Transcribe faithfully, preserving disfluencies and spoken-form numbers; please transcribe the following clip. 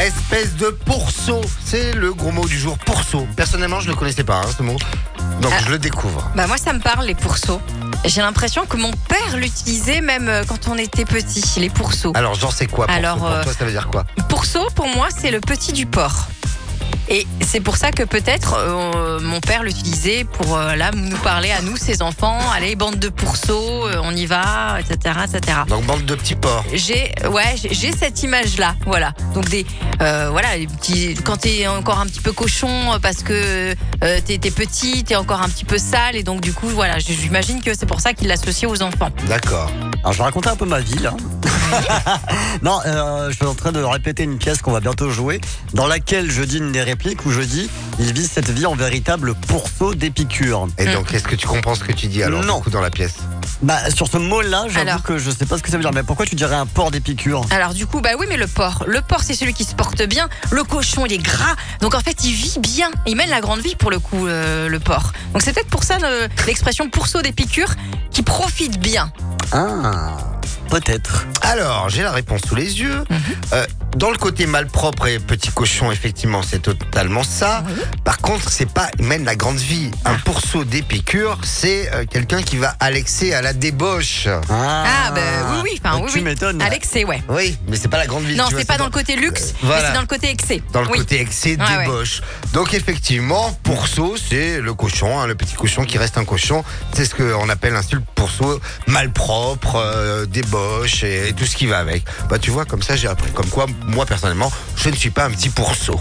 Espèce de pourceau. C'est le gros mot du jour, pourceau. Personnellement, je ne le connaissais pas, hein, ce mot. Donc, Ah. je le découvre. Bah moi ça me parle les pourceaux. J'ai l'impression que mon père l'utilisait même euh, quand on était petit, les pourceaux. Alors, j'en sais quoi, pourceau? Alors, Pour euh, toi, ça veut dire quoi? Pourceau pour moi c'est le petit du porc. Et c'est pour ça que peut-être euh, mon père l'utilisait pour euh, là nous parler à nous ses enfants. Allez, bande de pourceaux, euh, on y va, et cetera, et cetera. Donc, bande de petits porcs. J'ai ouais j'ai j'ai cette image là, voilà. Donc des euh, voilà les petits, quand t'es encore un petit peu cochon parce que euh, t'es t'es petit, t'es encore un petit peu sale et donc du coup voilà, j'imagine que c'est pour ça qu'il l'associait aux enfants. D'accord. Alors je vais raconter un peu ma vie là. non, euh, je suis en train de répéter une pièce qu'on va bientôt jouer, dans laquelle je dis une des répliques où je dis il vit cette vie en véritable pourceau d'Épicure. Et Mm. donc, est-ce que tu comprends ce que tu dis alors Non. du coup, dans la pièce? Bah sur ce mot-là, j'avoue Alors. que je sais pas ce que ça veut dire. Mais pourquoi tu dirais un porc d'Épicure? Alors du coup bah oui mais le porc, le porc c'est celui qui se porte bien, le cochon il est gras, donc en fait il vit bien, il mène la grande vie pour le coup euh, le porc. Donc c'est peut-être pour ça le- l'expression pourceau d'Épicure qui profite bien. Ah, peut-être. Alors, j'ai la réponse sous les yeux. Mhm. Euh, dans le côté malpropre et petit cochon, effectivement, c'est totalement ça. Oui. Par contre, c'est pas, il mène la grande vie. Un pourceau d'Épicure, c'est euh, quelqu'un qui va à l'excès, à la débauche. Ah bah oui oui, enfin Bah, oui tu oui. m'étonnes. À l'excès ouais. Oui, mais c'est pas la grande vie. Non tu vois, c'est pas dans le côté luxe, Euh, voilà. mais c'est dans le côté excès. Dans le Oui. côté excès, Ouais, ouais. débauche. Donc effectivement, pourceau, c'est le cochon, hein, le petit cochon qui reste un cochon. C'est ce qu'on appelle un style pourceau, malpropre, euh, débauche et, et tout ce qui va avec. Bah tu vois, comme ça j'ai appris. Comme quoi, moi personnellement, je ne suis pas un petit pourceau.